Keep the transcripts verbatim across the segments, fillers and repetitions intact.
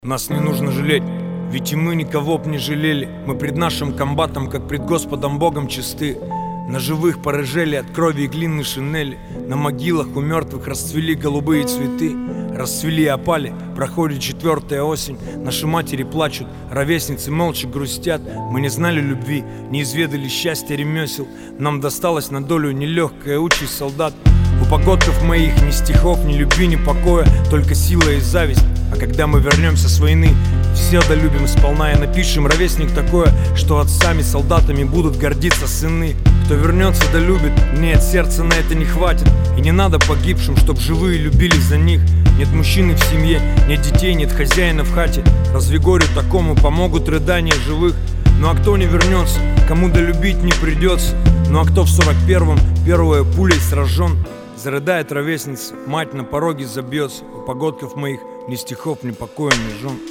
Нас не нужно жалеть, ведь и мы никого б не жалели. Мы пред нашим комбатом, как пред Господом Богом чисты. На живых порыжели от крови и глины шинели. На могилах у мертвых расцвели голубые цветы. Расцвели и опали, проходит четвертая осень. Наши матери плачут, ровесницы молча грустят. Мы не знали любви, не изведали счастья ремесел. Нам досталась на долю нелегкая участь солдат. У погодков моих ни стихов, ни любви, ни покоя, только сила и зависть. А когда мы вернемся с войны, все долюбим сполна и напишем ровесник такое, что отцами солдатами будут гордиться сыны. Кто вернется, долюбит, нет, сердца на это не хватит. И не надо погибшим, чтоб живые любили за них. Нет мужчины в семье, нет детей, нет хозяина в хате. Разве горю такому помогут рыдания живых? Ну а кто не вернется, кому долюбить не придется? Ну а кто в сорок первом первой пулей сражен? Зарыдает ровесница, мать на пороге забьется. У погодков моих ни стихов, ни покоя, ни жен.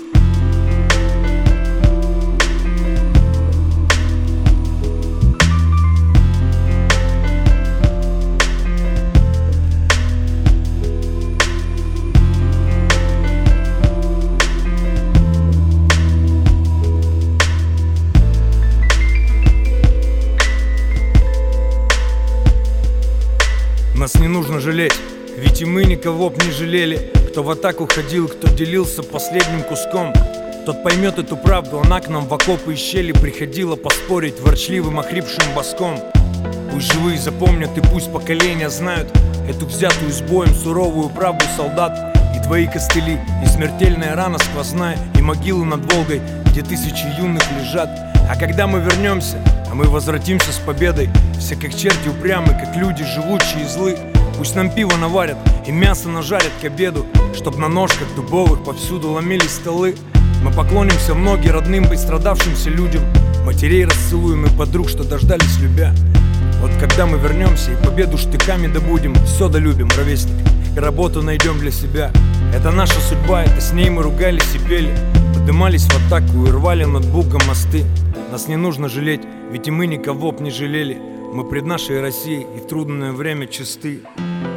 Нас не нужно жалеть, ведь и мы никого б не жалели. Кто в атаку ходил, кто делился последним куском, тот поймет эту правду, она к нам в окопы и щели приходила поспорить ворчливым охрипшим боском. Пусть живые запомнят и пусть поколения знают эту взятую с боем суровую правду солдат. И твои костыли, и смертельная рана сквозная, и могилу над Волгой, где тысячи юных лежат. А когда мы вернемся, а мы возвратимся с победой, все как черти упрямы, как люди живучие и злы. Пусть нам пиво наварят и мясо нажарят к обеду, чтоб на ножках дубовых повсюду ломились столы. Мы поклонимся в ноги родным пострадавшимся людям, матерей расцелуем и подруг, что дождались любя. Вот когда мы вернемся и победу штыками добудем, все долюбим, ровесник, и работу найдем для себя. Это наша судьба, это с ней мы ругались и пели, поднимались в атаку и рвали над Бугом мосты. Нас не нужно жалеть, ведь и мы никого б не жалели. Мы пред нашей Россией и в трудное время чисты.